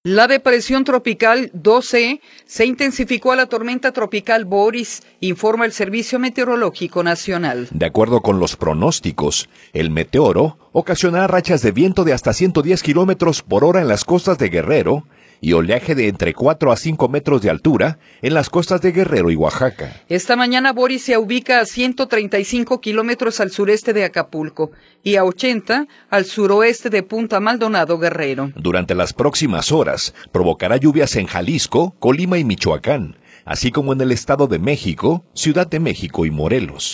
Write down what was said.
La depresión tropical 12 se intensificó a la tormenta tropical Boris, informa el Servicio Meteorológico Nacional. De acuerdo con los pronósticos, el meteoro ocasionará rachas de viento de hasta 110 kilómetros por hora en las costas de Guerrero y oleaje de entre 4 a 5 metros de altura en las costas de Guerrero y Oaxaca. Esta mañana Boris se ubica a 135 kilómetros al sureste de Acapulco y a 80 al suroeste de Punta Maldonado, Guerrero. Durante las próximas horas provocará lluvias en Jalisco, Colima y Michoacán, así como en el Estado de México, Ciudad de México y Morelos.